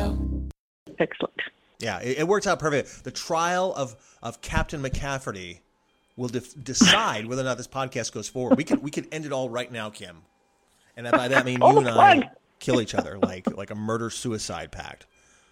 show. Excellent. Yeah, it works out perfect. The trial of Captain McCafferty will decide whether or not this podcast goes forward. We could end it all right now, Kim. And by that I mean you and I kill each other like a murder-suicide pact.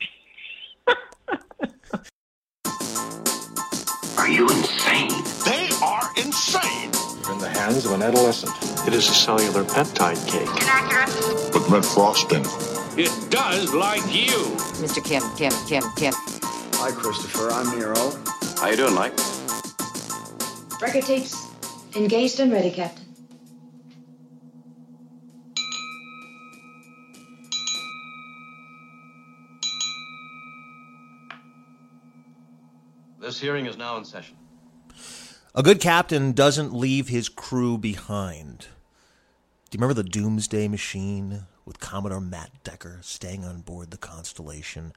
Are you insane? They are insane. You're in the hands of an adolescent. It is a cellular peptide cake. Inaccurate. With red frosting. It does like you. Mr. Kim. Hi, Christopher. I'm Nero. How you doing, Mike? Record tapes engaged and ready, Captain. This hearing is now in session. A good captain doesn't leave his crew behind. Do you remember the Doomsday Machine with Commodore Matt Decker staying on board the Constellation?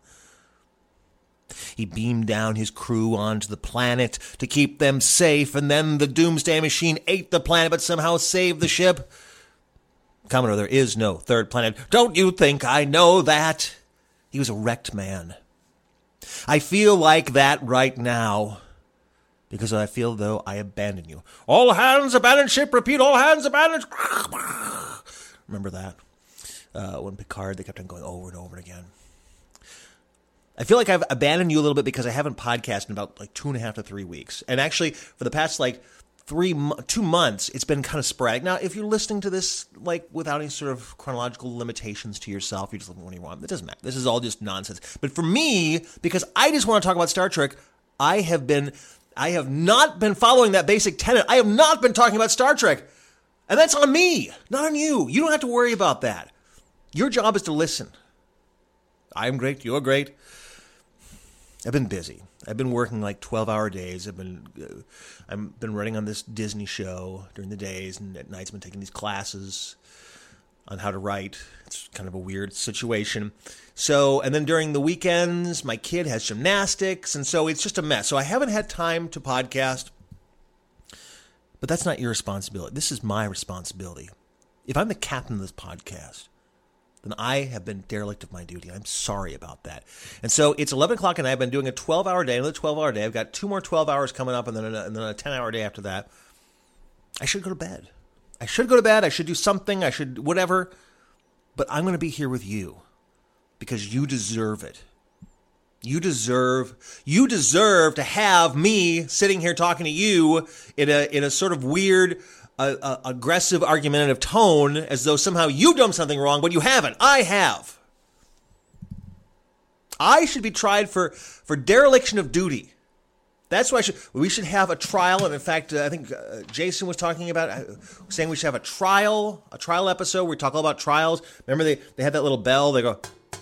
He beamed down his crew onto the planet to keep them safe, and then the Doomsday Machine ate the planet but somehow saved the ship. Commodore, there is no third planet. Don't you think I know that? He was a wrecked man. I feel like that right now because I feel though I abandon you. All hands abandon ship. Repeat, all hands abandon. Remember that? When Picard, they kept on going over and over again. I feel like I've abandoned you a little bit because I haven't podcasted in about 2.5 to 3 weeks. And actually, for the past 2 months, it's been kind of sporadic. Now, if you're listening to this without any sort of chronological limitations to yourself, you just listen when you want. It doesn't matter. This is all just nonsense. But for me, because I just want to talk about Star Trek, I have not been following that basic tenet. I have not been talking about Star Trek. And that's on me, not on you. You don't have to worry about that. Your job is to listen. I'm great. You're great. I've been busy. I've been working 12-hour days. I've been running on this Disney show during the days, and at nights I've been taking these classes on how to write. It's kind of a weird situation. So, and then during the weekends, my kid has gymnastics, and so it's just a mess. So I haven't had time to podcast, but that's not your responsibility. This is my responsibility. If I'm the captain of this podcast, then I have been derelict of my duty. I'm sorry about that. And so it's 11 o'clock and I've been doing a 12-hour day, another 12-hour day. I've got 2 more 12 hours coming up and then a 10-hour day after that. I should go to bed. I should do something. I should whatever. But I'm going to be here with you because you deserve it. You deserve to have me sitting here talking to you in a sort of weird, aggressive, argumentative tone as though somehow you've done something wrong, but you haven't. I have. I should be tried for dereliction of duty. That's why we should have a trial. And in fact, I think Jason was talking about saying we should have a trial episode where we talk all about trials. Remember they had that little bell. They go,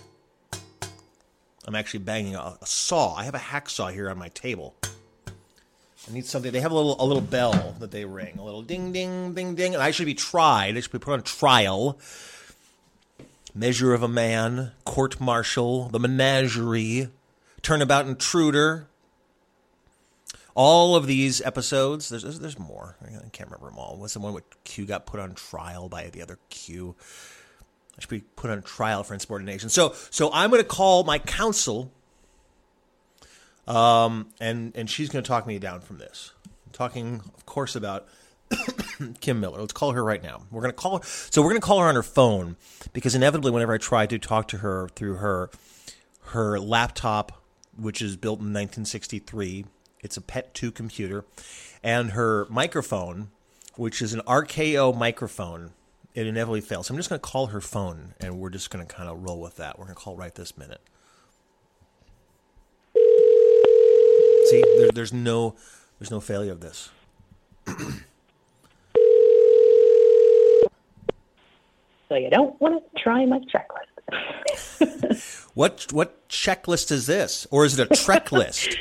I'm actually banging a saw. I have a hacksaw here on my table. I need something. They have a little bell that they ring, a little ding, ding, ding, ding. And I should be tried. I should be put on trial. Measure of a Man, court-martial, the menagerie, turnabout intruder. All of these episodes. There's more. I can't remember them all. What's the one where Q got put on trial by the other Q? I should be put on trial for insubordination. So I'm going to call my counsel. And she's going to talk me down from this. I'm talking, of course, about Kim Miller. Let's call her right now. We're going to call her. So we're going to call her on her phone because inevitably, whenever I try to talk to her through her laptop, which is built in 1963, it's a PET 2 computer, and her microphone, which is an RKO microphone, it inevitably fails. So I'm just going to call her phone, and we're just going to kind of roll with that. We're going to call right this minute. See, there's no failure of this. So you don't want to try my checklist. What checklist is this? Or is it a trek list?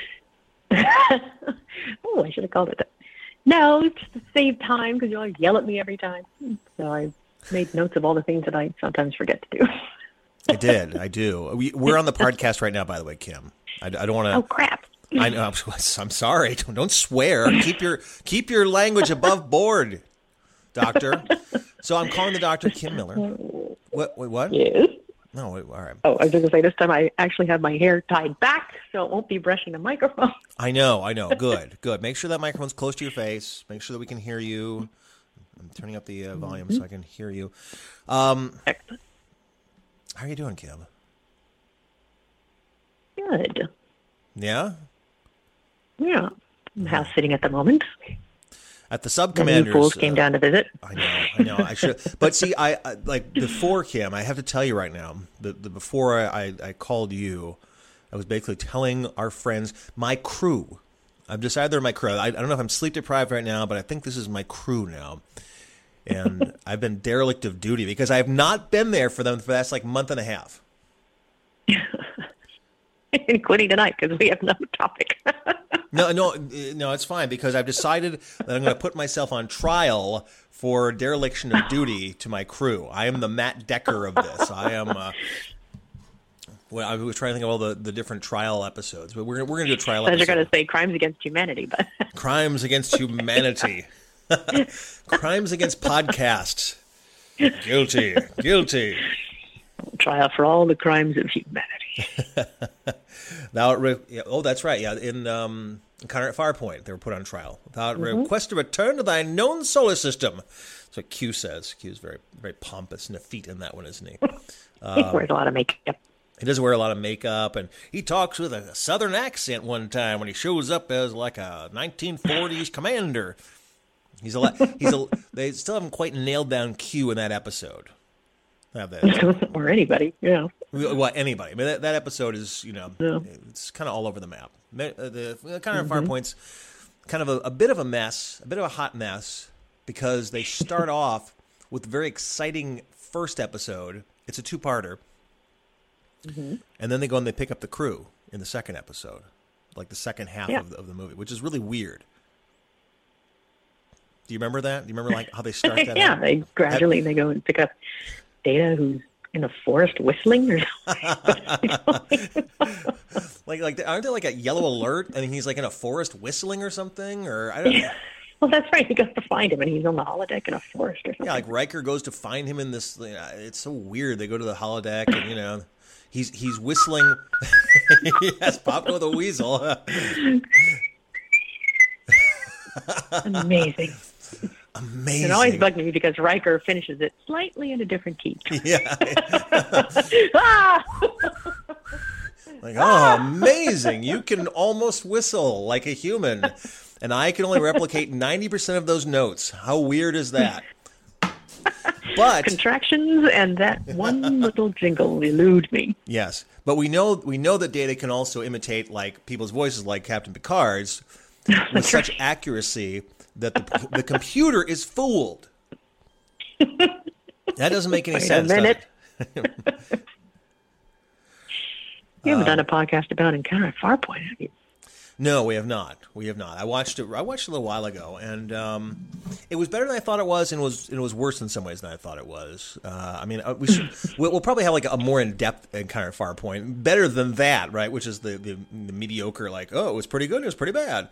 Oh, I should have called it that. No, it's to save time because you always yell at me every time. So I made notes of all the things that I sometimes forget to do. I do. We're on the podcast right now, by the way, Kim. I don't want to. Oh, crap. I know. I'm sorry. Don't swear. Keep your language above board, Doctor. So I'm calling the doctor, Kim Miller. What? Yes. No, all right. Oh, I was going to say this time I actually have my hair tied back, so it won't be brushing the microphone. I know. Good. Make sure that microphone's close to your face. Make sure that we can hear you. I'm turning up the volume so I can hear you. Excellent. How are you doing, Kim? Good. Yeah? Yeah. I'm house sitting at the moment. At the The sub-commanders. new fools came down to visit. I know. I should. But see, I like before Kim, I have to tell you right now, before I called you, I was basically telling our friends, my crew. I've decided they're my crew. I don't know if I'm sleep deprived right now, but I think this is my crew now. And I've been derelict of duty because I have not been there for them for the last like month and a half. Including tonight, because we have no topic. No, it's fine because I've decided that I'm going to put myself on trial for dereliction of duty to my crew. I am the Matt Decker of this. I am. Well, I was trying to think of all the different trial episodes, but we're going to do a trial episode. You're going to say crimes against humanity, but crimes against humanity, crimes against podcasts. Guilty. Trial for all the crimes of humanity. That's right. Yeah, in Connor at Farpoint, they were put on trial without request to return to thy known solar system. That's what Q says. Q's very, very pompous and effete in that one, isn't he? He wears a lot of makeup. He does wear a lot of makeup, and he talks with a southern accent one time when he shows up as like a 1940s commander. They still haven't quite nailed down Q in that episode. Or anybody, yeah. Well, anybody. I mean, that episode is, it's kind of all over the map. The kind of Farpoint's kind of a bit of a mess, a bit of a hot mess, because they start off with a very exciting first episode. It's a two-parter. Mm-hmm. And then they go and they pick up the crew in the second episode, like the second half of the movie, which is really weird. Do you remember that? Do you remember like how they start that? Yeah, they gradually they go and pick up Data, who's in a forest whistling, or like aren't they like a yellow alert and he's like in a forest whistling or something? Or I don't know. Well, that's right. He goes to find him, and he's on the holodeck in a forest or something. Yeah, like Riker goes to find him in this. It's so weird. They go to the holodeck, and he's whistling. Yes, Popcorn the Weasel. Amazing. It always bugged me because Riker finishes it slightly in a different key. Yeah. Like, oh, amazing. You can almost whistle like a human. And I can only replicate 90% of those notes. How weird is that? But contractions and that one little jingle elude me. Yes. But we know that Data can also imitate like people's voices like Captain Picard's with such accuracy that the computer is fooled. That doesn't make any sense. Wait a minute. You haven't done a podcast about Encounter at Farpoint, have you? No, we have not. I watched it a little while ago, and it was better than I thought it was, and it was worse in some ways than I thought it was. I mean, we'll probably have like a more in-depth Encounter at Farpoint, better than that, right? Which is the mediocre, like, oh, it was pretty good, it was pretty bad.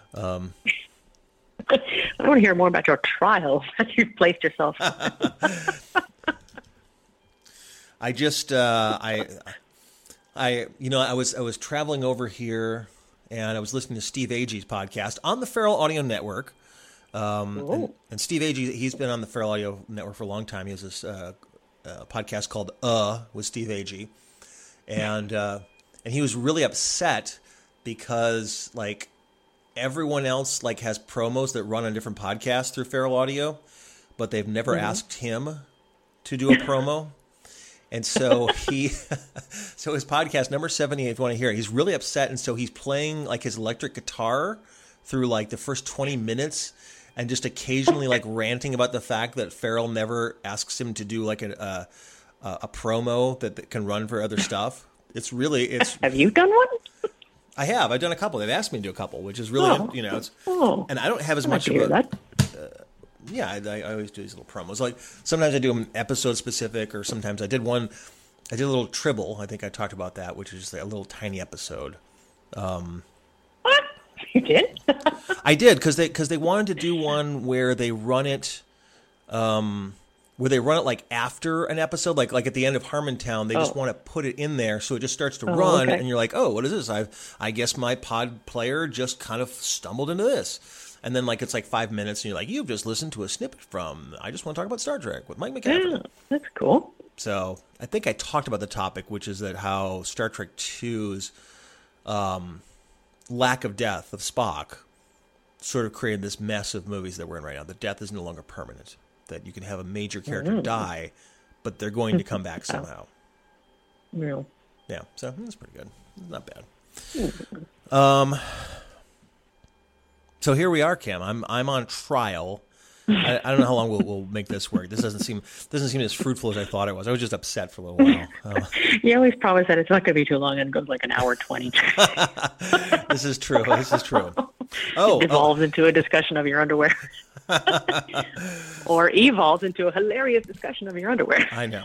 I want to hear more about your trial that you've placed yourself. I just I was traveling over here and I was listening to Steve Agee's podcast on the Feral Audio Network. And Steve Agee, he's been on the Feral Audio Network for a long time. He has this podcast called with Steve Agee, and he was really upset because like everyone else like has promos that run on different podcasts through Feral Audio, but they've never asked him to do a promo. And so so his podcast number 78, if you want to hear it, he's really upset. And so he's playing like his electric guitar through like the first 20 minutes and just occasionally like ranting about the fact that Feral never asks him to do like a promo that can run for other stuff. It's Have you done one? I have. I've done a couple. They've asked me to do a couple, which is really, and I don't have as much of a. Yeah, I always do these little promos. Like sometimes I do them episode specific, or sometimes I did a little Tribble. I think I talked about that, which is just like a little tiny episode. What? You did? I did because they wanted to do one where they run it, where where they run it like after an episode, like at the end of Harmontown, they just want to put it in there so it just starts to run, and you're like, oh, what is this? I guess my pod player just kind of stumbled into this. And then like it's like 5 minutes, and you're like, you've just listened to a snippet from I Just Want to Talk About Star Trek with Mike McCaffrey. Yeah, that's cool. So I think I talked about the topic, which is that how Star Trek II's lack of death of Spock sort of created this mess of movies that we're in right now. The death is no longer permanent. That you can have a major character die, but they're going to come back somehow. Real. Yeah, so that's pretty good. Not bad. So here we are, Kim. I'm on trial. I don't know how long we'll make this work. This doesn't seem as fruitful as I thought it was. I was just upset for a little while. You always promise that it's not going to be too long, and it goes like an hour 20. This is true. It evolves into a discussion of your underwear. Or evolves into a hilarious discussion of your underwear. I know.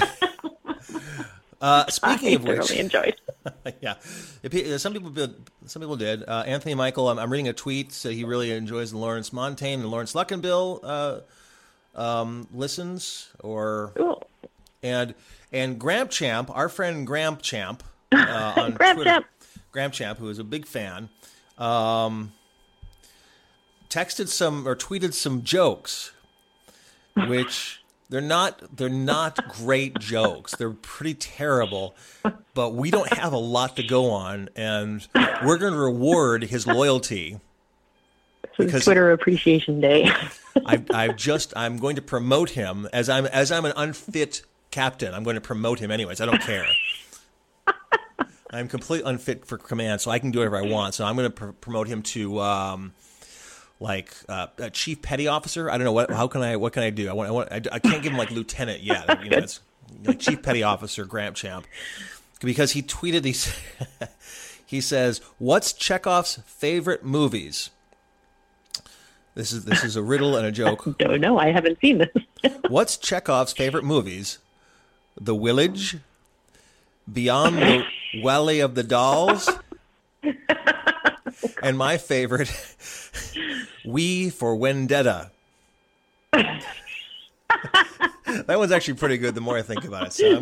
Speaking of which, thoroughly enjoyed. Yeah, some people did. Anthony Michael, I'm reading a tweet. So he really enjoys the Lawrence Montaigne and Lawrence Luckenbill listens. Cool. And Gramp Champ, our friend Gramp Champ on Gramp Twitter, Champ. Gramp Champ, who is a big fan, texted some or tweeted some jokes, which they're not great jokes. They're pretty terrible, but we don't have a lot to go on, and we're going to reward his loyalty. Because Twitter Appreciation Day. I'm going to promote him as I'm an unfit captain. I'm going to promote him anyways. I don't care. I'm completely unfit for command, so I can do whatever I want. So I'm going to promote him to a chief petty officer. I don't know what can I do? I can't give him like lieutenant yet. It's like chief petty officer Gramp Champ, because he tweeted these. He says, "What's Chekhov's favorite movies?" This is a riddle and a joke. Don't know. I haven't seen this. What's Chekhov's favorite movies? The Village, Beyond the Valley of the Dolls, and my favorite, We for Vendetta. That one's actually pretty good the more I think about it. So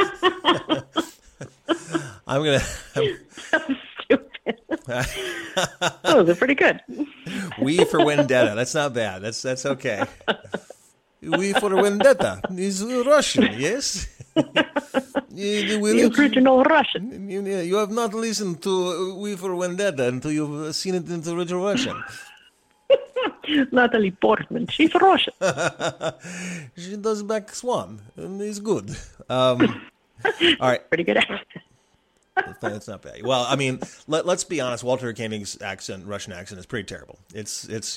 I'm gonna Stupid. Oh, they're pretty good. We for Vendetta. That's not bad. That's okay. We for Vendetta is Russian, yes? The original Russian. You have not listened to We for Vendetta until you've seen it in the original Russian. Natalie Portman. She's Russian. She does Black Swan, and it's good. All right. Pretty good accent. That's not bad. Well, I mean, let's be honest. Walter Koenig's Russian accent, is pretty terrible. It's it's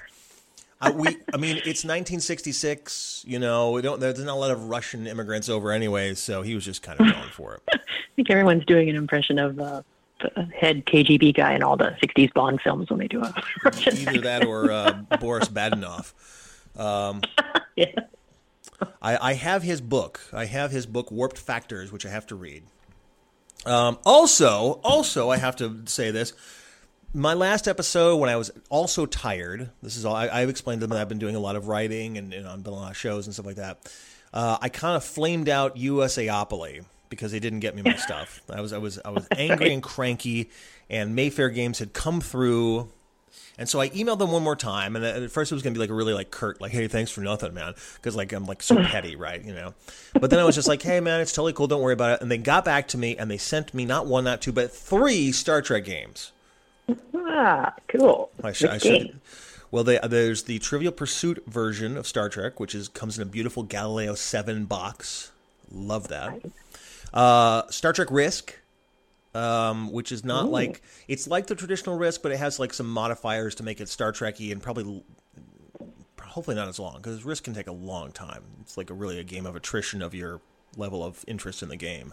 1966. There's not a lot of Russian immigrants over anyway, so he was just kind of going for it. I think everyone's doing an impression of the head KGB guy in all the 60s Bond films when they do a Russian Either that or Boris Badenov. Yeah. I have his book. Warped Factors, which I have to read. Also, I have to say this. My last episode, when I was also tired, this is all I've explained to them that I've been doing a lot of writing and on a lot of shows and stuff like that. I kind of flamed out USAopoly because they didn't get me my stuff. I was angry and cranky, and Mayfair Games had come through. And so I emailed them one more time, and at first it was going to be like a really like curt, like, hey, thanks for nothing, man, because like I'm like so petty, right, But then I was just like, hey, man, it's totally cool, don't worry about it. And they got back to me, and they sent me not one, not two, but 3 Star Trek games. Ah, cool. I should. Well, there's the Trivial Pursuit version of Star Trek, which comes in a beautiful Galileo 7 box. Love that. Star Trek Risk. Which is not like it's like the traditional Risk, but it has like some modifiers to make it Star Trek-y, and hopefully not as long, because Risk can take a long time. It's like really a game of attrition of your level of interest in the game.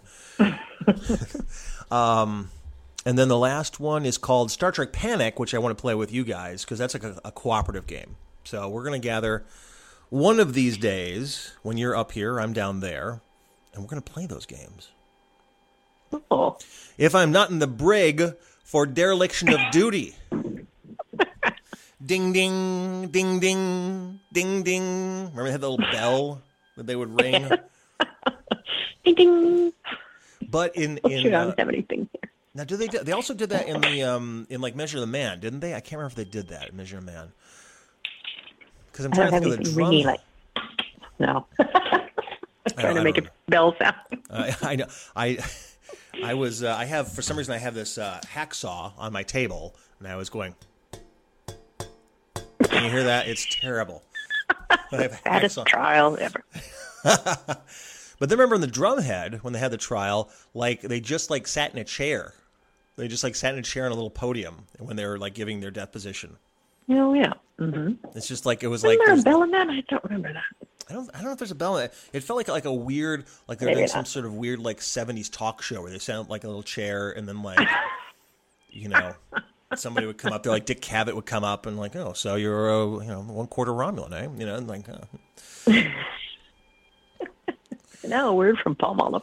And then the last one is called Star Trek Panic, which I want to play with you guys because that's like a cooperative game. So we're going to gather one of these days when you're up here, I'm down there, and we're going to play those games. Oh. If I'm not in the brig for dereliction of duty. Ding, ding, ding, ding, ding, ding. Remember it had the little bell? that they would ring. Ding ding. But in Shoot, I don't have anything here. now, they also did that in the in like Measure the Man, didn't they? I can't remember if they did that in Measure the Man. Because I'm I trying don't to have think of the anything drum. ringing like. No. Trying to make a bell sound. I know. I was. I have for some reason I have this hacksaw on my table, and I was going. Can you hear that? It's terrible. I have a Fattest hacksaw. trial ever. But then remember in the Drumhead when they had the trial, like they just like sat in a chair. They just like sat in a chair on a little podium when they were like giving their death position. Oh yeah. Mm-hmm. It's just like it was Isn't like there a bell in that? I don't remember that. I don't know if there's a bell in it. It felt like a weird, like they're Maybe doing some not. sort of weird like 70s talk show where they sound like a little chair and then like, you know, somebody would come up there, like Dick Cavett would come up and like, oh, so you're a 1/4 Romulan, eh? You know, and like. No, a word from Palmolive.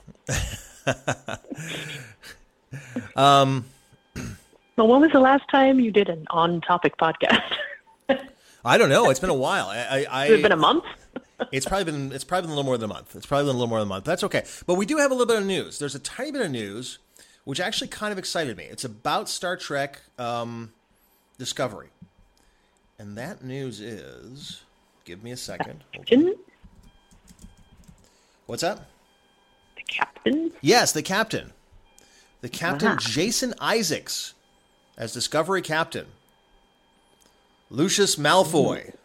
Well, when was the last time you did an on-topic podcast? I don't know. It's been a while. Has it been a month? It's probably been a little more than a month. That's okay. But we do have a little bit of news. There's a tiny bit of news, which actually kind of excited me. It's about Star Trek Discovery. And that news is, give me a second. Captain? What's that? The captain? Yes, the captain. The captain, Wow. Jason Isaacs, as Discovery captain. Lucius Malfoy.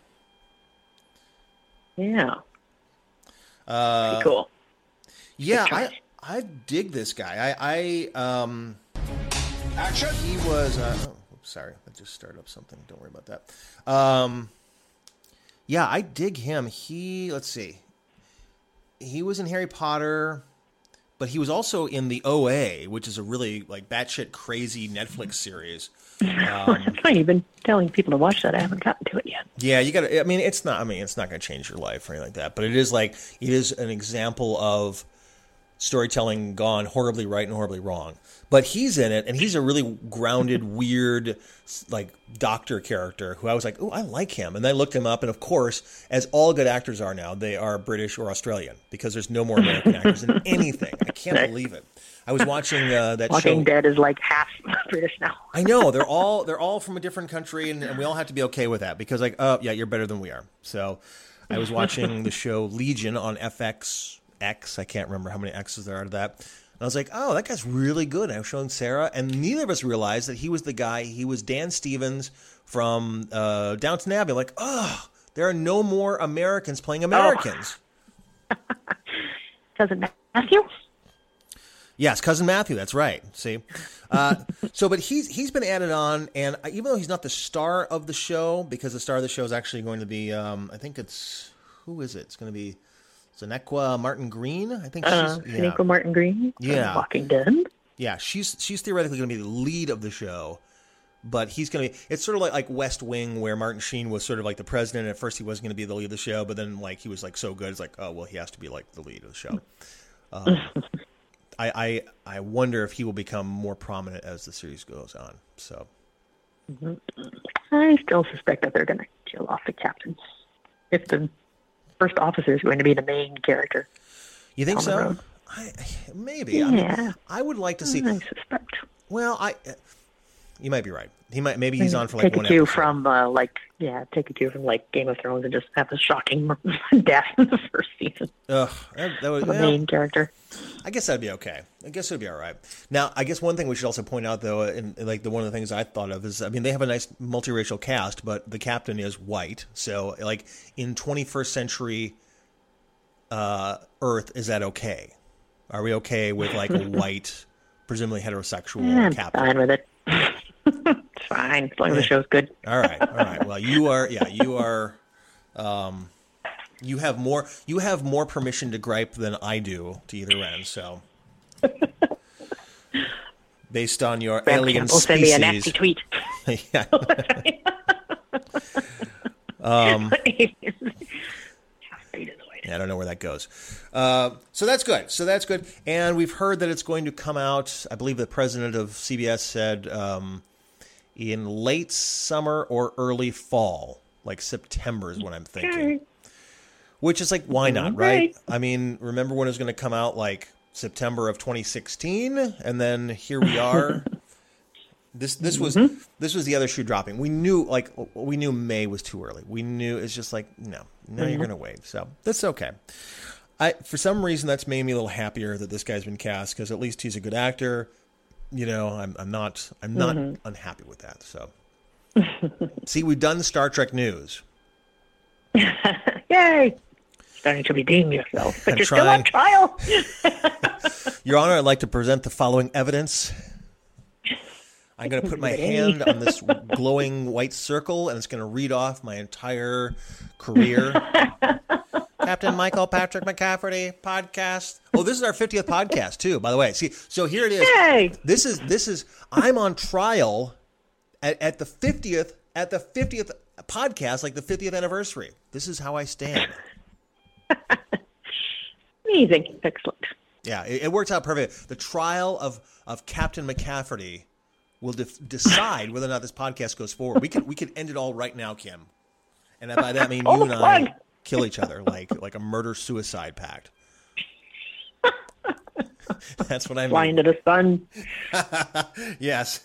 Yeah. Pretty cool. Yeah, Good choice. I dig this guy. Action! He was. Sorry, I just started up something. Don't worry about that. Yeah, I dig him. Let's see. He was in Harry Potter, but he was also in the OA, which is a really like batshit crazy Netflix series. I'm not even telling people to watch that. I haven't gotten to it yet. Yeah, you got to. I mean, it's not going to change your life or anything like that. But it is an example of storytelling gone horribly right and horribly wrong. But he's in it, and he's a really grounded, weird, like doctor character who I was like, oh, I like him. And then I looked him up, and of course, as all good actors are now, they are British or Australian because there's no more American actors in anything. I can't believe it. I was watching that Walking show. Dead is like half British now. I know they're all from a different country, and we all have to be okay with that because, like, oh yeah, you're better than we are. So, I was watching the show Legion on FX. I can't remember how many X's there are to that. And I was like, oh, that guy's really good. And I was showing Sarah, and neither of us realized that he was the guy. He was Dan Stevens from Downton Abbey. I'm like, oh, there are no more Americans playing Americans. Cousin Matthew? Yes, Cousin Matthew. That's right. See, but he's been added on, and even though he's not the star of the show, because the star of the show is actually going to be, I think it's who is it? It's going to be Sonequa Martin Green. I think she's Sonequa Martin Green? Yeah. Walking Dead? Yeah, she's theoretically going to be the lead of the show, but he's going to be. It's sort of like West Wing, where Martin Sheen was sort of like the president. At first, he wasn't going to be the lead of the show, but then like he was like so good, it's like, oh well, he has to be like the lead of the show. I wonder if he will become more prominent as the series goes on. So, I still suspect that they're going to kill off the captain. If the first officer is going to be the main character. You think On the so? road. Maybe. Yeah. I mean, I would like to see. I suspect. Well, you might be right. Maybe he's on for like take one a cue episode. from take a cue from like Game of Thrones and just have a shocking death in the first season Ugh, that would, of the main character. I guess that'd be okay. I guess it'd be all right. Now, I guess one thing we should also point out, though, and like one of the things I thought of is, I mean, they have a nice multiracial cast, but the captain is white. So, like in 21st century Earth, is that okay? Are we okay with like a white, presumably heterosexual I'm captain? fine with it. It's fine as long as the show's good. All right. Well, you are. You have more permission to gripe than I do to either end. So, based on your Graham alien Campbell send species, me a nasty tweet. yeah. Yeah, I don't know where that goes. So that's good. And we've heard that it's going to come out. I believe the president of CBS said in late summer or early fall, like September is what I'm thinking. Which is like, why not, Right. right? I mean, remember when it was going to come out like September of 2016, and then here we are. This was the other shoe dropping. We knew May was too early. We knew it's just like no, you're going to wait. So that's okay. For some reason that's made me a little happier that this guy's been cast because at least he's a good actor. You know, I'm not unhappy with that. So see, we've done Star Trek news. Yay! Starting to redeem yourself, but I'm you're still on trial. Your Honor, I'd like to present the following evidence. I'm going to put my hand on this glowing white circle, and it's going to read off my entire career. Captain Michael Patrick McCafferty podcast. Oh, this is our 50th podcast too, by the way. See, so here it is. Yay! This is. I'm on trial at the 50th podcast, like the 50th anniversary. This is how I stand. Amazing. Excellent. Yeah, it works out perfect. The trial of Captain McCafferty will decide whether or not this podcast goes forward. We could end it all right now, Kim. And by that I mean you and I kill each other like a murder-suicide pact. That's what I mean. Fly into the sun. Yes.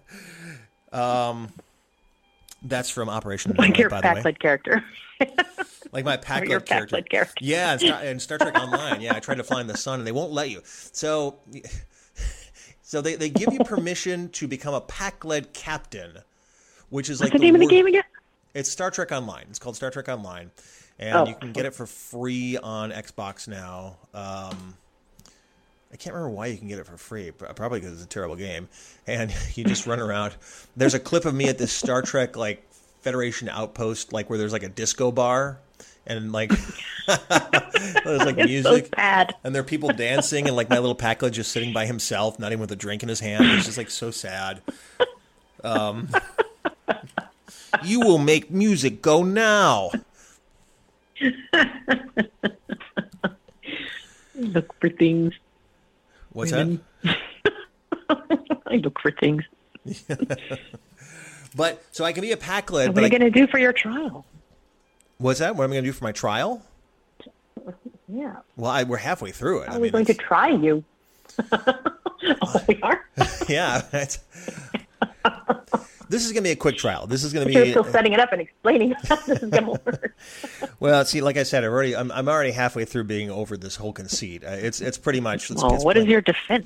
That's from Operation Like Nomad, your by the way. Pac-Led character. Like my Your Pac-Led character. Pac-Led character. Yeah, in Star Trek Online. Yeah, I tried to fly in the sun, and they won't let you. So they give you permission to become a Pac-Led captain, which is like What's the name of the game again? It's Star Trek Online. It's called Star Trek Online, and you can get it for free on Xbox now. I can't remember why you can get it for free. Probably because it's a terrible game, and you just run around. There's a clip of me at this Star Trek like Federation outpost, like where there's like a disco bar, and like there's like music, so sad. and there are people dancing, and like my little Pac-Led just sitting by himself, not even with a drink in his hand. It's just like so sad. You will make music go now. Look for things. What's that? I look for things. But so I can be a Pac-Led. What are you going to do for your trial? What's that? What am I going to do for my trial? Yeah. Well, we're halfway through it. How are we going to try you? Oh, we are? Yeah. This is going to be a quick trial. This is going to You're be. still setting it up and explaining how this is going to work. Well, see, like I said, I'm already halfway through being over this whole conceit. It's pretty much. What is your defense?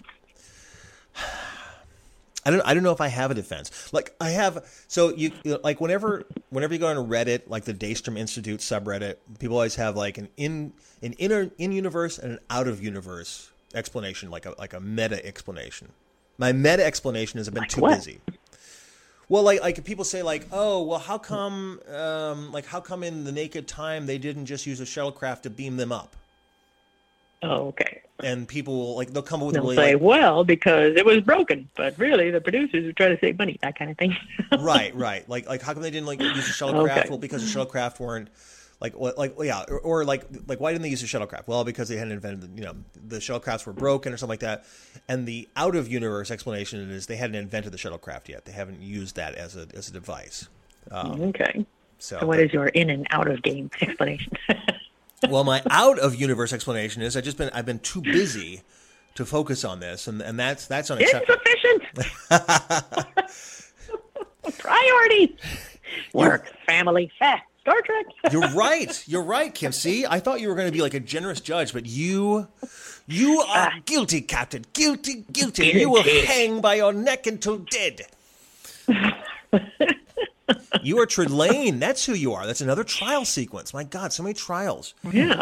I don't know if I have a defense. Like I have, so you like whenever you go on Reddit, like the Daystrom Institute subreddit, people always have like an in-universe and an out-of-universe explanation, like a meta explanation. My meta explanation is I've been too busy. Well, like people say like, oh, well, how come in the Naked Time they didn't just use a shuttlecraft to beam them up? Oh, okay. And people they'll come up with They'll say, well, because it was broken, but really the producers were trying to save money, that kind of thing. right. Like how come they didn't use a shuttlecraft? Okay. Well, because the shuttlecraft weren't or why didn't they use a shuttlecraft? Well, because they hadn't invented the shuttlecrafts were broken or something like that. And the out of universe explanation is they hadn't invented the shuttlecraft yet. They haven't used that as a device. Okay. So what is your in and out of game explanation? Well, my out of universe explanation is I've been too busy to focus on this, and that's unacceptable. Insufficient. Priorities. Work, family, Star Trek. You're right, Kim. See, I thought you were going to be like a generous judge, but you are guilty, Captain. Guilty. You will hang by your neck until dead. You are Trelane. That's who you are. That's another trial sequence. My God, so many trials. Yeah.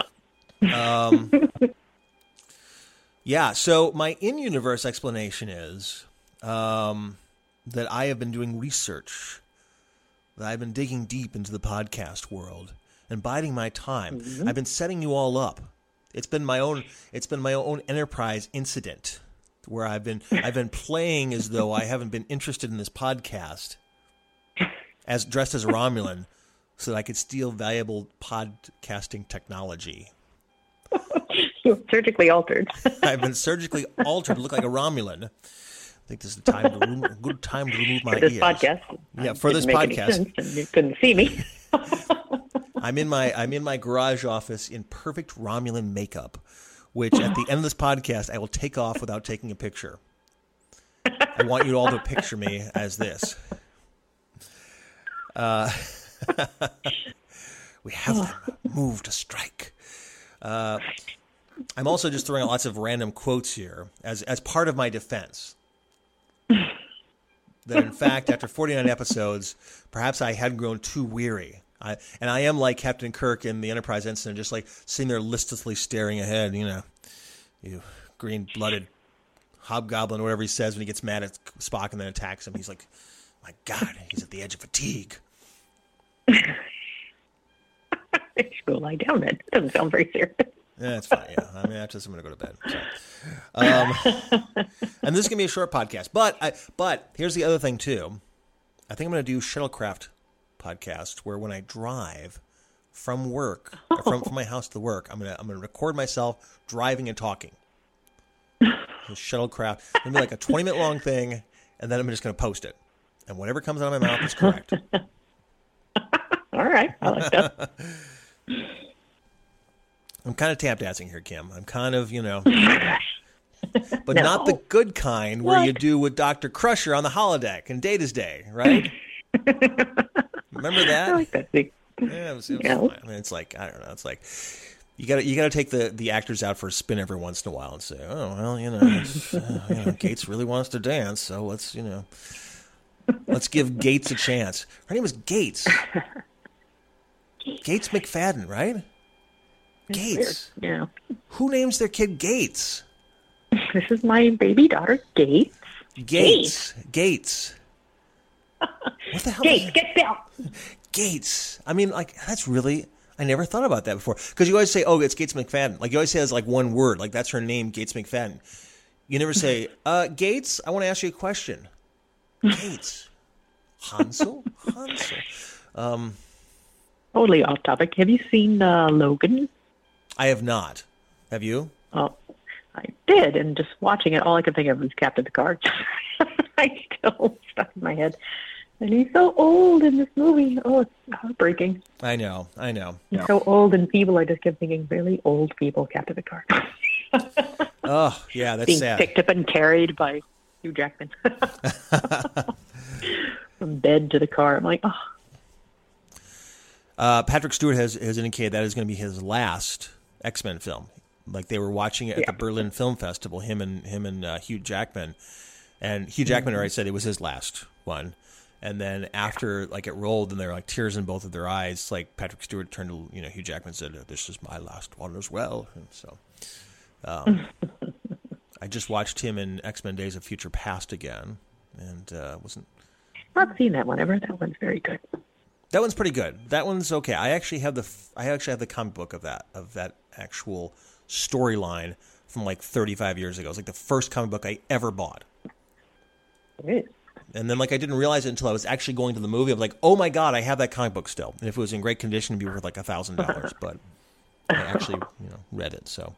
Yeah, so my in-universe explanation is that I have been doing research, that I've been digging deep into the podcast world and biding my time. Mm-hmm. I've been setting you all up. It's been my own Enterprise incident where I've been playing as though I haven't been interested in this podcast, as dressed as a Romulan, so that I could steal valuable podcasting technology. You're surgically altered. I've been surgically altered to look like a Romulan. I think this is a good time to remove my for this ears. podcast. Yeah, for this Didn't make any podcast. sense, and you couldn't see me. I'm in my garage office in perfect Romulan makeup, which at the end of this podcast I will take off without taking a picture. I want you all to picture me as this. We have them move to strike. I'm also just throwing out lots of random quotes here as part of my defense. That in fact, after 49 episodes, perhaps I hadn't grown too weary. I am like Captain Kirk in the Enterprise incident, just like sitting there listlessly staring ahead, you green-blooded hobgoblin, or whatever he says when he gets mad at Spock and then attacks him. He's like, my God, he's at the edge of fatigue. I should go lie down then. It doesn't sound very serious. Yeah, that's fine. Yeah, I mean, after this, I'm going to go to bed. So. And this is going to be a short podcast. But here's the other thing too. I think I'm going to do Shuttlecraft podcast where when I drive from work, or from my house to work, I'm going to record myself driving and talking. The Shuttlecraft. It's going to be like a 20-minute long thing, and then I'm just going to post it. And whatever comes out of my mouth is correct. All right, I like that. I'm kind of tap dancing here, Kim. I'm kind of, but not the good kind where you do with Dr. Crusher on the holodeck and Data's Day, right? Remember that? I like that thing. Yeah, it was fun. I mean, it's like, I don't know. It's like you got to take the actors out for a spin every once in a while and say, oh well, Gates really wants to dance, so let's give Gates a chance. Her name is Gates. Gates McFadden, right? Gates. Yeah. Who names their kid Gates? This is my baby daughter, Gates. Gates. What the hell? Gates, get down. Gates. I mean, like, that's really... I never thought about that before. Because you always say, oh, it's Gates McFadden. Like, you always say it's like one word. Like, that's her name, Gates McFadden. You never say, Gates, I want to ask you a question. Gates. Hansel? Totally off topic. Have you seen Logan? I have not. Have you? Oh, I did, and just watching it, all I could think of was Captain Picard. I still stuck in my head. And he's so old in this movie. Oh, it's heartbreaking. I know. He's so old and feeble, I just kept thinking, really old people, Captain Picard. Oh, yeah, that's being sad. Picked up and carried by Hugh Jackman. From bed to the car. I'm like, oh. Patrick Stewart has indicated that is going to be his last X-Men film. Like they were watching it at the Berlin Film Festival, him and Hugh Jackman, and Hugh Jackman already said it was his last one. And then after like it rolled and there were like tears in both of their eyes, like Patrick Stewart turned to Hugh Jackman and said, "This is my last one as well." And so I just watched him in X-Men: Days of Future Past again, and wasn't. I've not seen that one ever. That one's very good. That one's pretty good. That one's okay. I actually have the comic book of that actual storyline from like 35 years ago. It's like the first comic book I ever bought. It is. And then like I didn't realize it until I was actually going to the movie. I was like, oh my God, I have that comic book still. And if it was in great condition, it'd be worth like $1,000. But I actually read it. So,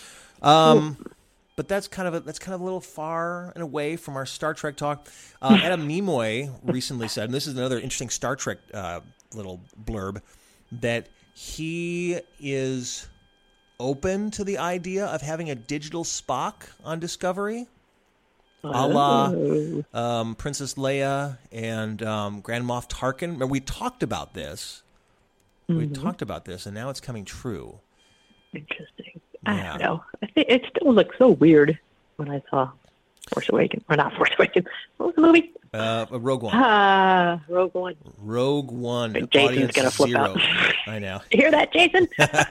but that's kind of a little far and away from our Star Trek talk. Adam Nimoy recently said, and this is another interesting Star Trek little blurb, that he is open to the idea of having a digital Spock on Discovery, a la Princess Leia and Grand Moff Tarkin. Remember, we talked about this. And now it's coming true. Interesting. Yeah. I don't know. I think it still looked so weird when I saw Force Awakens. Or not Force Awakens. What was the movie? Rogue One. Rogue One. Rogue One. Jason's going to flip 0. out. I know. You hear that, Jason?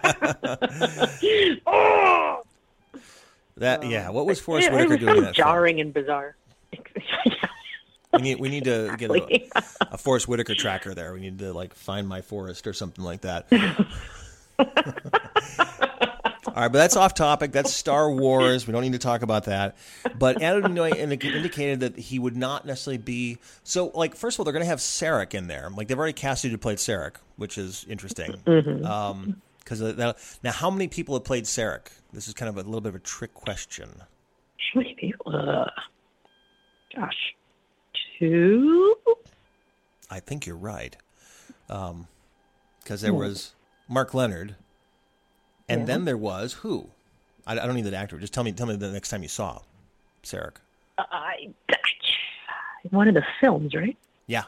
Oh! What was Forrest Whitaker doing in that jarring and bizarre. We need to get a Forrest Whitaker tracker there. We need to like find my forest or something like that. All right, but that's off topic. That's Star Wars. We don't need to talk about that. But Adam Nimoy indicated that he would not necessarily be... So, like, first of all, they're going to have Sarek in there. Like, they've already cast who played Sarek, which is interesting. Mm-hmm. Now, how many people have played Sarek? This is kind of a little bit of a trick question. How many people? Gosh. 2? I think you're right. Because there was Mark Leonard, and then there was who? I don't need that actor. Just tell me the next time you saw Sarek. One of the films, right? Yeah.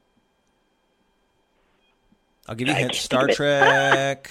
I'll give you a hint. Star Trek.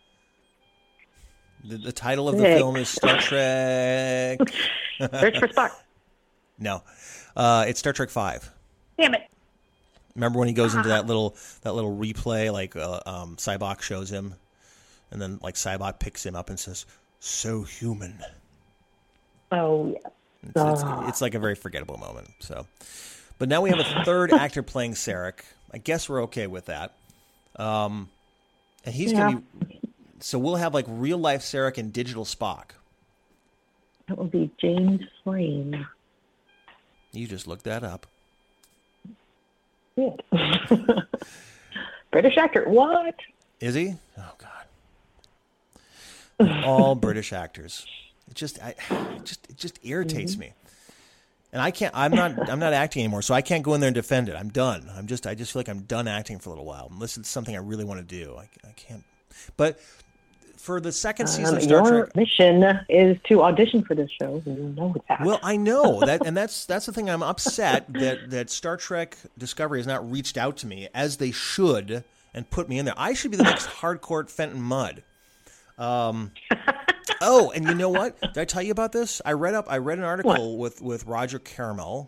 The title of the film is Star Trek. Search for Spock. No, it's Star Trek V. Damn it! Remember when he goes into that little replay, like Cybok shows him, and then like Cybok picks him up and says, "So human." Oh yeah. It's like a very forgettable moment. So, but now we have a third actor playing Sarek. I guess we're okay with that. And he's gonna be. So we'll have like real life Sarek and digital Spock. That will be James Flame. You just looked that up. Yeah. British actor. What? Is he? Oh God. All British actors. It just irritates me. And I'm not acting anymore, so I can't go in there and defend it. I'm done. I just feel like I'm done acting for a little while. Unless it's something I really want to do. I can't. But for the second season of Star Trek, your mission is to audition for this show. You know that. Well, I know that, and that's the thing. I'm upset that Star Trek Discovery has not reached out to me as they should and put me in there. I should be the next hardcore Fenton Mudd. Oh, and you know what? Did I tell you about this? I read an article with Roger Carmel.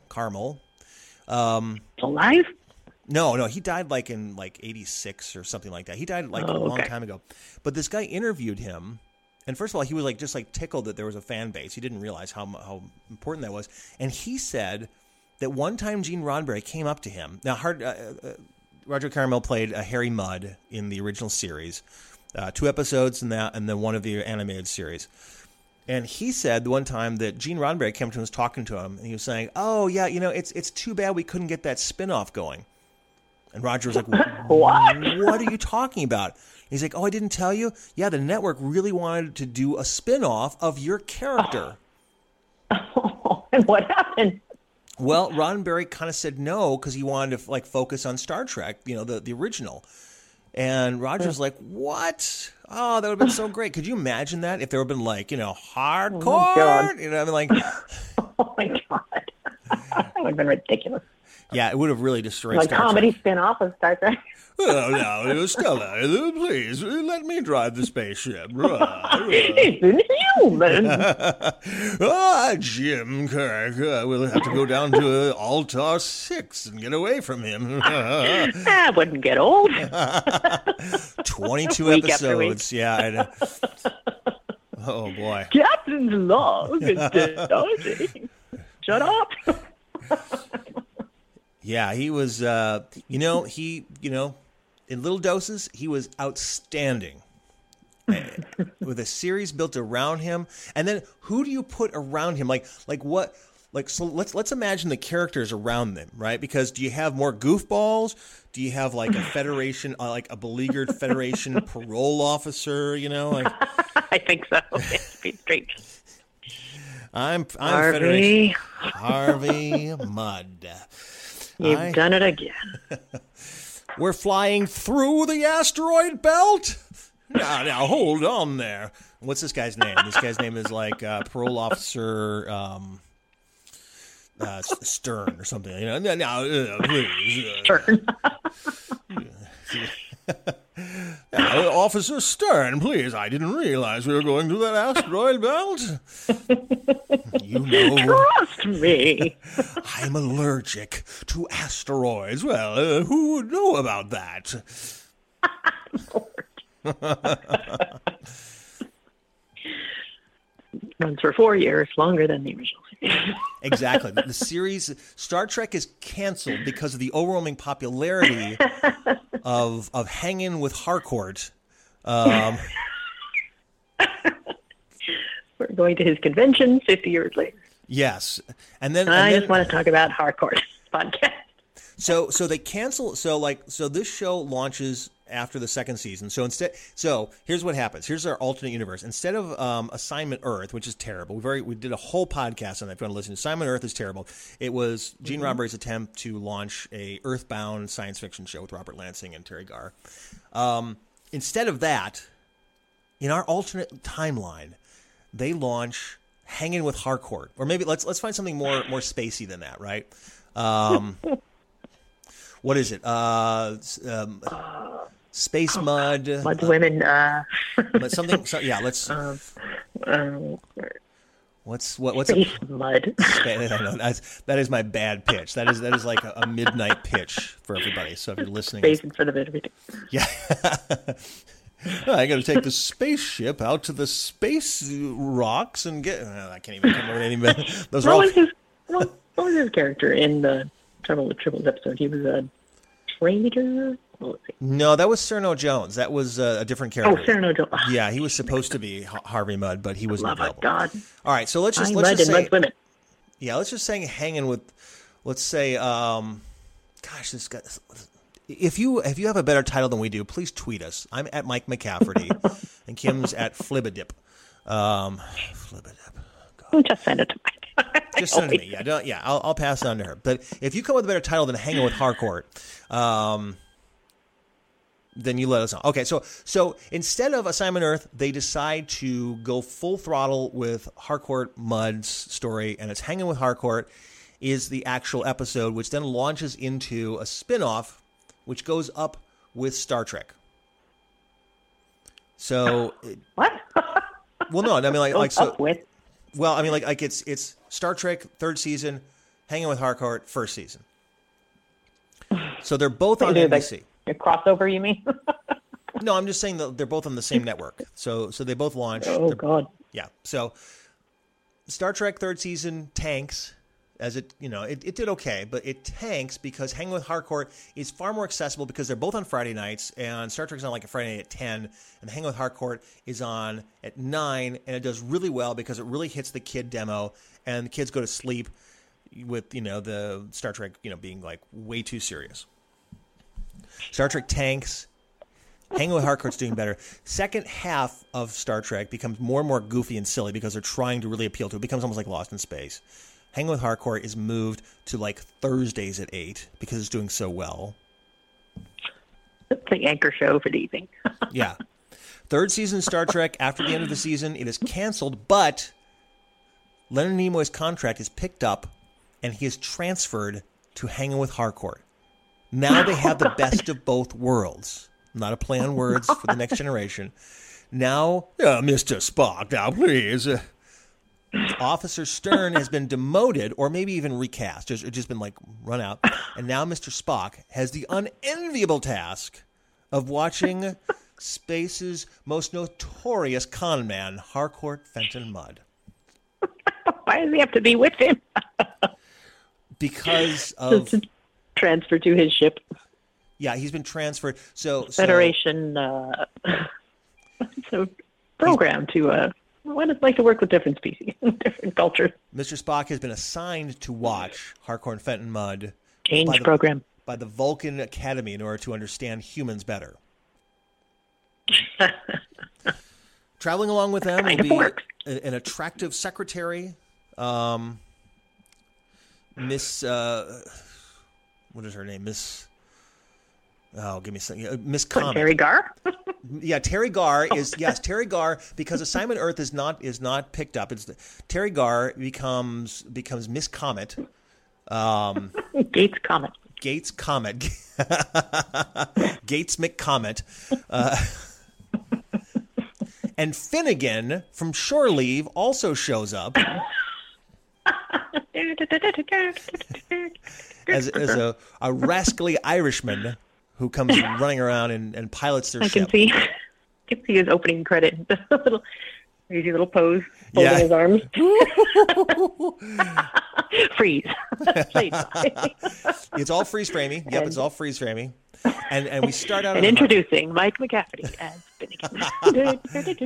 Alive? No, he died like in like 86 or something like that. He died like a long time ago. But this guy interviewed him, and first of all, he was like just like tickled that there was a fan base. He didn't realize how important that was. And he said that one time Gene Roddenberry came up to him. Now, Roger Carmel played Harry Mudd in the original series, 2 episodes in that, and then one of the animated series. And he said the one time that Gene Roddenberry came to him and was talking to him, and he was saying, "Oh yeah, it's too bad we couldn't get that spinoff going." And Roger was like, What are you talking about? He's like, "Oh, I didn't tell you? Yeah, the network really wanted to do a spinoff of your character." And what happened? Well, Roddenberry kind of said no because he wanted to like focus on Star Trek, the original. And Roger's like, "What? Oh, that would have been so great. Could you imagine that if there would have been like, hardcore? Oh my God. That would have been ridiculous. Yeah, it would have really destroyed like Star Trek. comedy spin-off of Star Trek. Oh, now, Stella, please, let me drive the spaceship. He's inhuman. Jim Kirk, we'll have to go down to Altar 6 and get away from him. I wouldn't get old. 22 episodes, yeah. Oh, boy. Captain's log is dead. Shut up. Yeah, he was, in little doses, he was outstanding. With a series built around him. And then who do you put around him? Like what? Like, so let's imagine the characters around them, right? Because do you have more goofballs? Do you have like a Federation, like a beleaguered Federation parole officer, I think so. Let's be straight. I'm Harvey. Harvey Mudd. You've done it again. We're flying through the asteroid belt? Now, hold on there. What's this guy's name? This guy's name is like Parole Officer Stern or something. Now, please. Stern. Officer Stern, please. I didn't realize we were going through that asteroid belt. Trust me. I'm allergic to asteroids. Well, who would know about that? Runs for 4 years, longer than the original. Exactly. The series Star Trek is canceled because of the overwhelming popularity of hanging with Harcourt. We're going to his convention 50 years later. Yes, and then I just want to talk about Harcourt podcast. So they cancel. So this show launches after the second season. So here's what happens. Here's our alternate universe. Instead of Assignment Earth, which is terrible, we did a whole podcast on that. If you want to listen, Assignment Earth is terrible. It was Gene Roddenberry's attempt to launch a Earthbound science fiction show with Robert Lansing and Terry Garr. instead of that, in our alternate timeline, they launch Hanging with Harcourt, or maybe let's find something more spacey than that, right? What is it? Space Mud. Mud's women. But something. Yeah, let's. What's Space Mud. I know, that is my bad pitch. That is like a midnight pitch for everybody. So if you're listening, Space in front of everything. Yeah. I got to take the spaceship out to the space rocks and get. I can't even come up with any. Those are all. What was his character in the Trouble with Tribbles episode? He was a trader. No, that was Cyrano Jones. That was a different character. Oh, Cyrano Jones. Yeah, he was supposed to be Harvey Mudd, but he wasn't available. God. All right, so let's just say. Mud's women. Yeah, let's just say hanging with. Let's say. Gosh, this guy. If you have a better title than we do, please tweet us. I'm at Mike McCafferty, and Kim's at Flibbadip. Flibbadip. Just send it to Mike. Just send it to me. I'll pass it on to her. But if you come up with a better title than Hanging with Harcourt, then you let us know. Okay, so instead of Assignment Earth, they decide to go full throttle with Harcourt Mudd's story, and it's Hanging with Harcourt is the actual episode, which then launches into a spin-off which goes up with Star Trek. So what? Well, no, I mean like so. Up with? Well, I mean like it's Star Trek 3rd season, Hanging with Harcourt 1st season. So they're both on NBC. A crossover, you mean? No, I'm just saying that they're both on the same network. So they both launch. Oh God. Yeah. So Star Trek 3rd season tanks. As it did okay, but it tanks because Hanging with Harcourt is far more accessible because they're both on Friday nights, and Star Trek's on like a Friday night at 10, and Hanging with Harcourt is on at 9, and it does really well because it really hits the kid demo, and the kids go to sleep with, the Star Trek, being like way too serious. Star Trek tanks. Hanging with Harcourt's doing better. Second half of Star Trek becomes more and more goofy and silly because they're trying to really appeal to it. It becomes almost like Lost in Space. Hanging with Harcourt is moved to like Thursdays at 8 because it's doing so well. It's the anchor show for the evening. Yeah. 3rd season Star Trek, after the end of the season, it is canceled, but Leonard Nimoy's contract is picked up and he is transferred to Hanging with Harcourt. Now they have the best of both worlds. Not a play on words for the next generation. Now, Mr. Spock, now please. Officer Stern has been demoted or maybe even recast, just been like run out. And now Mr. Spock has the unenviable task of watching space's most notorious con man, Harcourt Fenton Mudd. Why does he have to be with him? Because of... Transferred to his ship. Yeah, he's been transferred. So Federation program to... what it's like to work with different species, different cultures. Mr. Spock has been assigned to watch Harcourt Fenton Mudd program by the Vulcan Academy in order to understand humans better. Traveling along with them will be an attractive secretary, Miss. What is her name? Miss. Oh, give me something. Miss Comet. Terry Gar? Yeah, Terry Gar is Terry Gar, because Assignment Earth is not picked up. Terry Gar becomes Miss Comet. Gates Comet. Gates Comet. Gates McComet. And Finnegan from Shore Leave also shows up as a rascally Irishman who comes running around and pilots their ship. I can see his opening credit. The little crazy little pose, folding his arms. Freeze. It's all freeze framing. Yep, it's all freeze framing. And we start out. And introducing Mike McCafferty as Finnegan.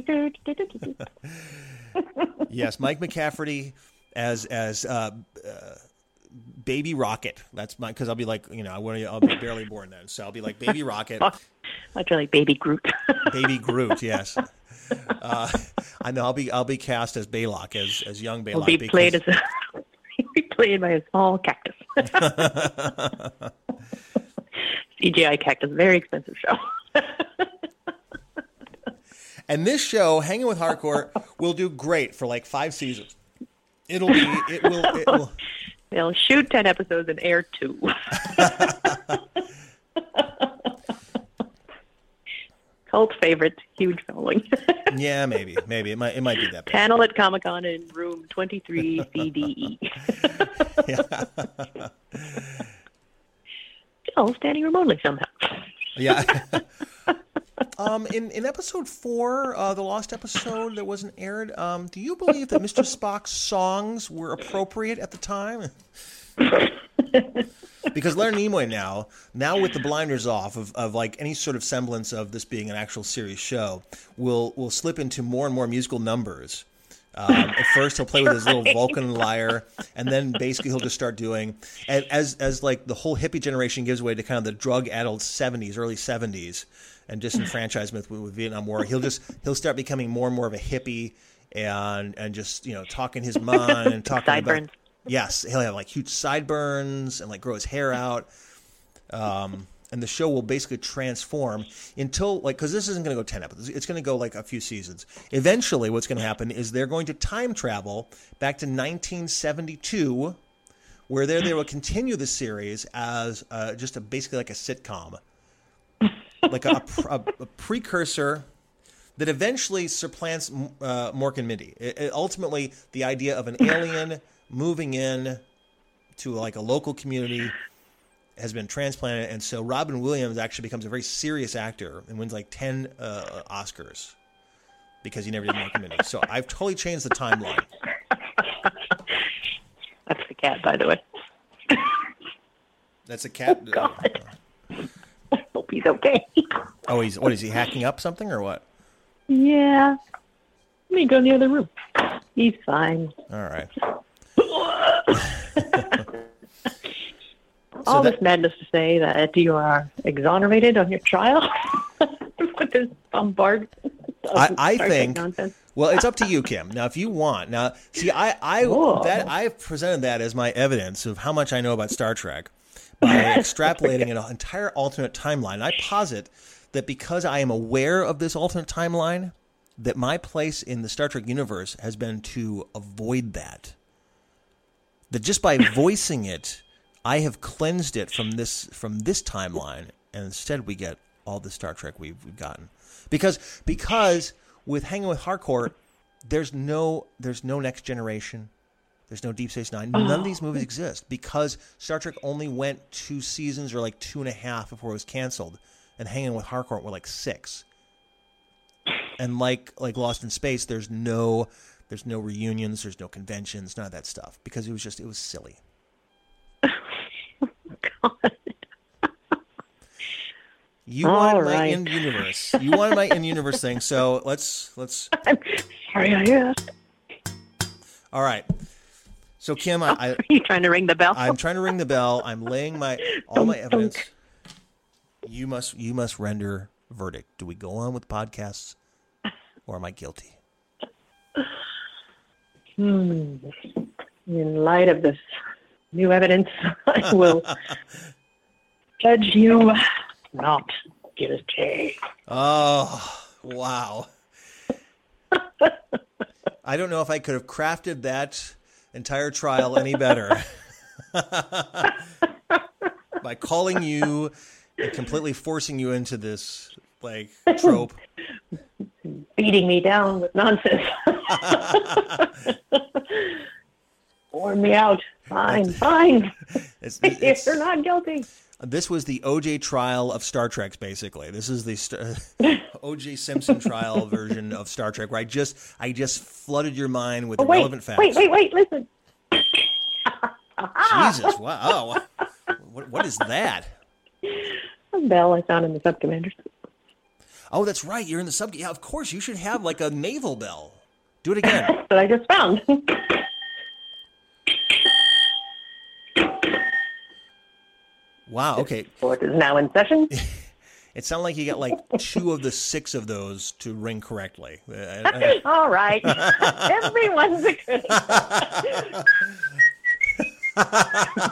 Yes, Mike McCafferty as Baby Rocket. That's my, because I'll be like, I'll be barely born then, so I'll be like Baby Rocket. I'd like Baby Groot. Baby Groot, yes. I know I'll be cast as Baylock, as young Baylock. He'll be played by a small cactus. CGI cactus, very expensive show. And this show, Hanging with Harcourt, will do great for like 5 seasons. It will. They'll shoot 10 episodes and air 2. Cult favorite, huge following. Yeah, maybe it might be that bad. Panel at Comic-Con in room 23 CDE. Yeah. Still standing remotely somehow. Yeah. In episode 4, the lost episode that wasn't aired, do you believe that Mr. Spock's songs were appropriate at the time? Because Leonard Nimoy now with the blinders off of like any sort of semblance of this being an actual serious show, will slip into more and more musical numbers. At first, he'll play with his little Vulcan lyre, and then basically he'll just start doing, as like the whole hippie generation gives way to kind of the drug-addled 70s, early 70s, and disenfranchisement with Vietnam War. He'll start becoming more and more of a hippie, and just talking his mind and talking Sideburns. about. Yes, he'll have like huge sideburns and like grow his hair out. And the show will basically transform until, like, because this isn't going to go 10 episodes. It's going to go like a few seasons. Eventually, what's going to happen is they're going to time travel back to 1972, where they will continue the series as just basically like a sitcom, like a precursor that eventually supplants Mork and Mindy. Ultimately, the idea of an alien moving in to like a local community has been transplanted, and so Robin Williams actually becomes a very serious actor and wins like 10 Oscars because he never did Mork and Mindy. So I've totally changed the timeline. That's the cat, by the way. That's a cat. Oh, God. I hope he's okay. Oh, what is he hacking up something or what? Yeah. Let me go in the other room. He's fine. All right. All this madness to say that you are exonerated on your trial with this bombard. I think. Nonsense. Well, it's up to you, Kim. Now, if you want, now see, I've presented that as my evidence of how much I know about Star Trek by extrapolating an entire alternate timeline. I posit that because I am aware of this alternate timeline, that my place in the Star Trek universe has been to avoid that. That just by voicing it, I have cleansed it from this timeline, and instead we get all the Star Trek we've gotten. Because with Hanging with Harcourt, there's no Next Generation, there's no Deep Space Nine. None of these movies exist because Star Trek only went 2 seasons or like 2.5 before it was canceled, and Hanging with Harcourt were like 6. And like Lost in Space, there's no reunions, there's no conventions, none of that stuff because it was silly. God. You wanted my in-universe. You wanted my in-universe thing, so let's. I'm sorry I asked. All right. So Kim, Are you trying to ring the bell? I'm trying to ring the bell. I'm laying my evidence. You must render a verdict. Do we go on with podcasts, or am I guilty? In light of this new evidence, I will judge you not guilty. Oh, wow. I don't know if I could have crafted that entire trial any better. By calling you and completely forcing you into this, like, trope. Beating me down with nonsense. Warn me out. Fine. You're not guilty. This was the O.J. trial of Star Trek, basically. This is the O.J. Simpson trial version of Star Trek, where I just flooded your mind with irrelevant facts. Wait, listen. Jesus, wow. What is that? A bell I found in the sub-commander's. Oh, that's right. You're in the sub. Yeah, of course. You should have like a naval bell. Do it again. That's what I just found. Wow. Okay. Court is now in session. It sounded like you got like 2 of the 6 of those to ring correctly. All right. Everyone's a critic.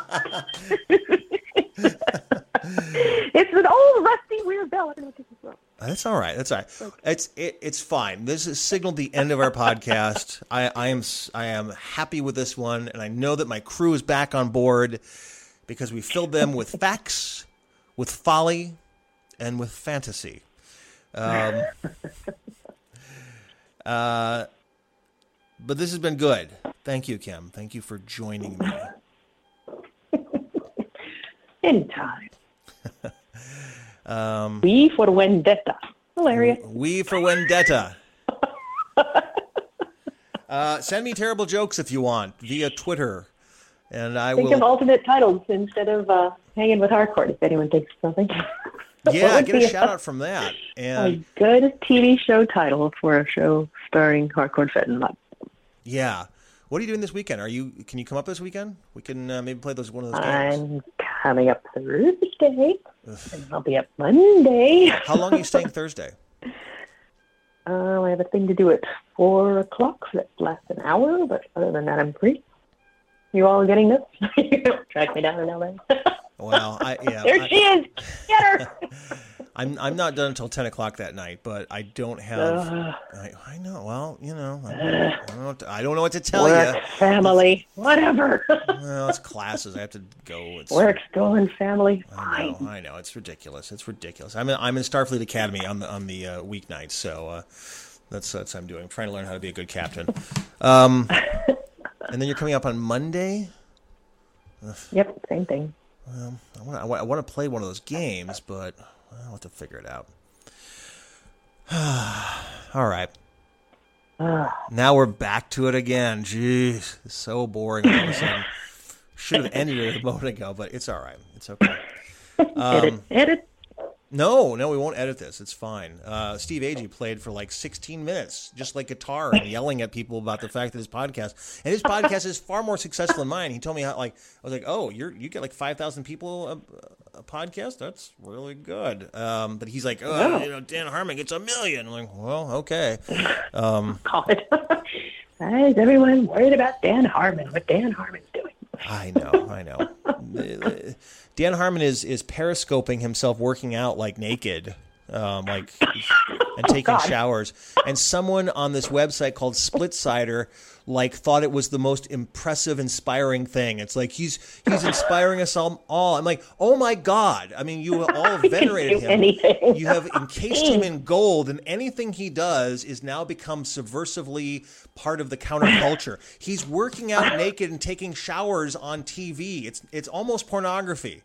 It's an old rusty weird bell. I don't know what this is from. That's all right. That's all right. It's fine. This has signaled the end of our podcast. I am happy with this one, and I know that my crew is back on board because we filled them with facts, with folly, and with fantasy. But this has been good. Thank you, Kim. Thank you for joining me. Anytime. V for Vendetta. Hilarious. We for Vendetta. Send me terrible jokes if you want via Twitter, and I Think will. of alternate titles instead of hanging with hardcore. If anyone thinks of something. Yeah, get a shout out from that. A And good TV show title for a show starring Hardcore Fed. yeah, what are you doing this weekend? Can you come up this weekend? We can maybe play one of those games. I'm coming up Thursday, and I'll be up Monday. How long are you staying Thursday? I have a thing to do at 4 o'clock that lasts an hour, but other than that, I'm free. You all getting this? Track me down in LA. Well, There she is. Get her. I'm not done until 10 o'clock that night, but I don't have. I know. Well, I don't know what to tell Work, you. family, whatever. Well, it's classes. I have to go. It's, Work, school, and family. Fine. I know. It's ridiculous. I'm in Starfleet Academy on the weeknights, so that's what I'm doing. I'm trying to learn how to be a good captain. And then you're coming up on Monday. Yep, same thing. I want to play one of those games, but I'll have to figure it out. All right. Now we're back to it again. Jeez, it's so boring all of a sudden. Should have ended it a moment ago, but it's all right. It's okay. Edit. No, we won't edit this. It's fine. Steve Agee played for like 16 minutes, just like guitar, and yelling at people about the fact that his podcast is far more successful than mine. He told me how, I was like, oh, you get like 5,000 people a podcast? That's really good. But he's like, Dan Harmon gets 1 million. I'm like, well, okay. God. Why is everyone worried about Dan Harmon? What Dan Harmon's doing? I know. Dan Harmon is periscoping himself working out like naked, and taking showers. And someone on this website called Splitsider thought it was the most impressive, inspiring thing. It's like he's inspiring us all. I'm like, oh my God! I mean, you all venerated him. Anything. You have encased him in gold, and anything he does is now become subversively part of the counterculture. He's working out naked and taking showers on TV. It's almost pornography.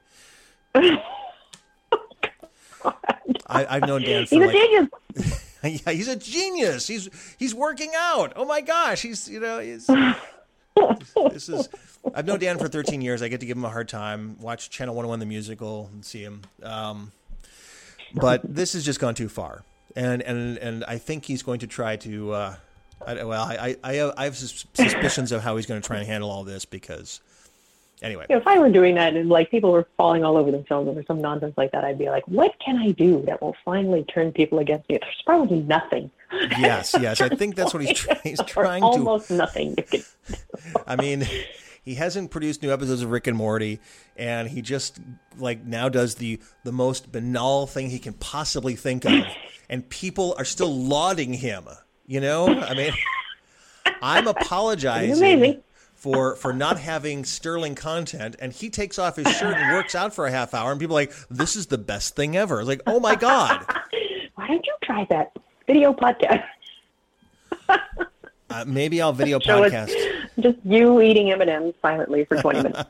I've known Dan for He's a genius. Yeah, he's a genius. He's working out. Oh my gosh, this is. I've known Dan for 13 years. I get to give him a hard time. Watch Channel 101 the musical and see him. But this has just gone too far, and I think he's going to try to. I have suspicions of how he's going to try and handle all this because. Anyway. If I were doing that and people were falling all over themselves over some nonsense like that, I'd be like, what can I do that will finally turn people against me? There's probably nothing. Yes. I think that's what he's trying to. Almost nothing. I mean, he hasn't produced new episodes of Rick and Morty, and he just now does the most banal thing he can possibly think of, and people are still lauding him. I mean, I'm apologizing for not having sterling content, and he takes off his shirt and works out for a half hour, and people are like, this is the best thing ever. It's like, oh my God. Why don't you try that video podcast? Maybe I'll video podcast. Just you eating M&Ms silently for 20 minutes.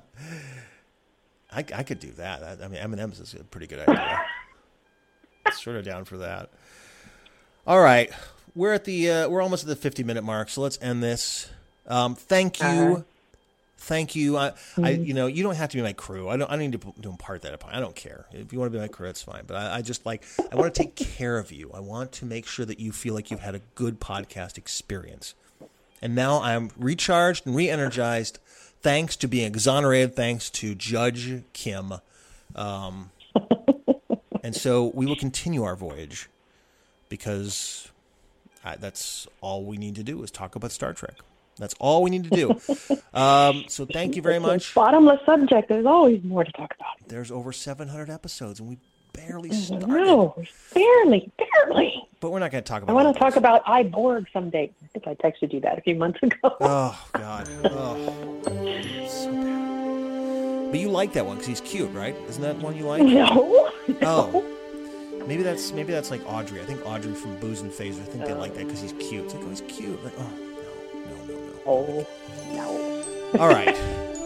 I could do that. I mean, M&Ms is a pretty good idea. Sort of down for that. All right. We're almost at the 50-minute mark, so let's end this. Thank you. You don't have to be my crew. I don't need to impart that upon. I don't care. If you want to be my crew, that's fine. But I want to take care of you. I want to make sure that you feel like you've had a good podcast experience. And now I'm recharged and re-energized thanks to being exonerated, thanks to Judge Kim. And so we will continue our voyage because that's all we need to do is talk about Star Trek. That's all we need to do. So thank you very much. Bottomless subject. There's always more to talk about. There's over 700 episodes, and we barely started. No, barely. But we're not going to talk about. I want to talk about iBorg someday. I think I texted you that a few months ago. Oh God. Oh, so bad. But you like that one because he's cute, right? Isn't that one you like? No. Oh. Maybe that's like Audrey. I think Audrey from Booze and Phaser. I think they like that because he's cute. It's like, oh, he's cute. Like, oh, no. Oh, no. All right.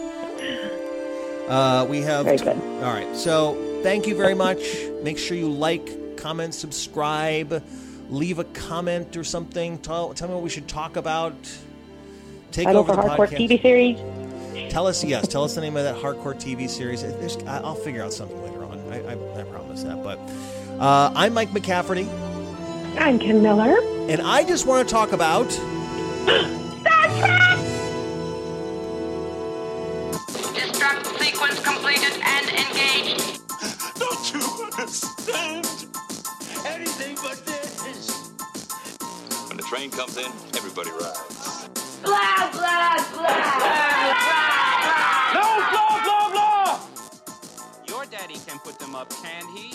We have. Very good. All right. So thank you very much. Make sure you like, comment, subscribe, leave a comment or something. Tell me what we should talk about. Take Title over for the Hardcore podcast. TV series. Tell us the name of that Hardcore TV series. I'll figure out something later on. I promise that. But I'm Mike McCafferty. I'm Ken Miller. And I just want to talk about... Destruct sequence completed and engaged. Don't you understand? Anything but this. When the train comes in, everybody rides. Blah, blah, blah. No, blah, blah, blah! Your daddy can put them up, can he?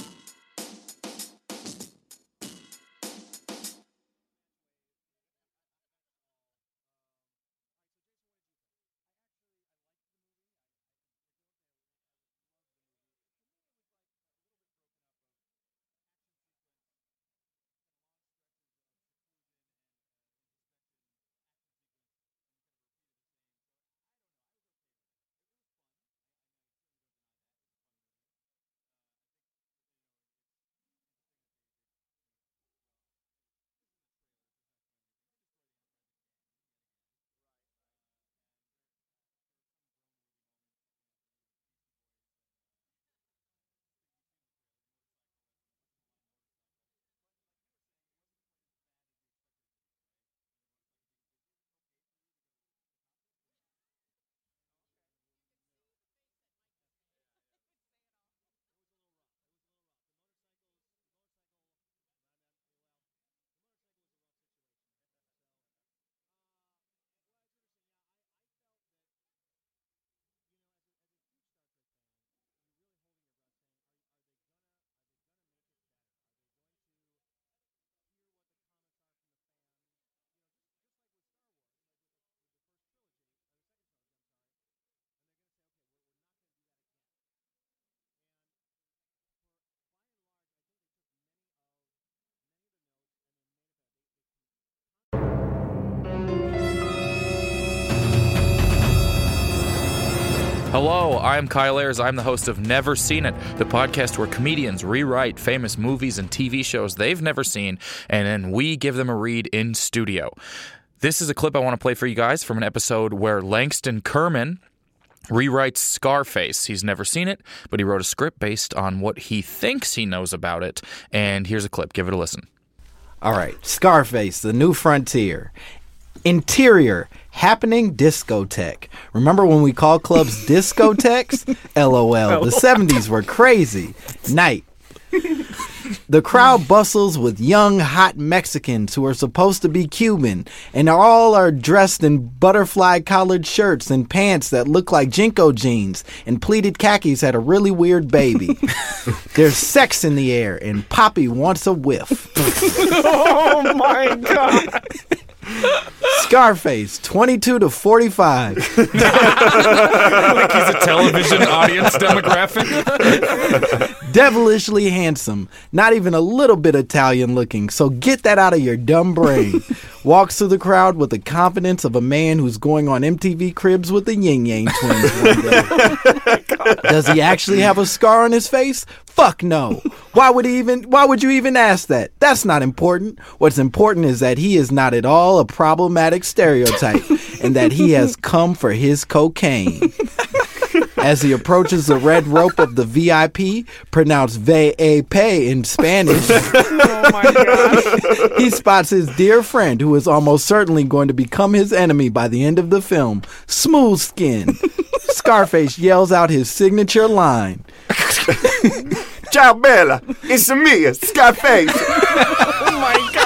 Hello, I'm Kyle Ayers. I'm the host of Never Seen It, the podcast where comedians rewrite famous movies and TV shows they've never seen, and then we give them a read in studio. This is a clip I want to play for you guys from an episode where Langston Kerman rewrites Scarface. He's never seen it, but he wrote a script based on what he thinks he knows about it, and here's a clip. Give it a listen. All right, Scarface, The New Frontier. Interior, happening discotheque. Remember when we called clubs discotheques? LOL. The 70s were crazy. Night. The crowd bustles with young, hot Mexicans who are supposed to be Cuban, and all are dressed in butterfly collared shirts and pants that look like Jinko jeans, and pleated khakis had a really weird baby. There's sex in the air, and Poppy wants a whiff. Oh my God. Scarface, 22 to 45. Like he's a television audience demographic. Devilishly handsome, not even a little bit Italian looking, so get that out of your dumb brain. Walks through the crowd with the confidence of a man who's going on MTV Cribs with the Yin Yang Twins one day. Does he actually have a scar on his face? Fuck no. Why would you even ask that? That's not important. What's important is that he is not at all a problematic stereotype and that he has come for his cocaine. As he approaches the red rope of the VIP, pronounced VIP in Spanish, Oh my God. he spots his dear friend who is almost certainly going to become his enemy by the end of the film, Smooth Skin. Scarface yells out his signature line. Ciao, Bella. It's me, Scarface. Oh my God.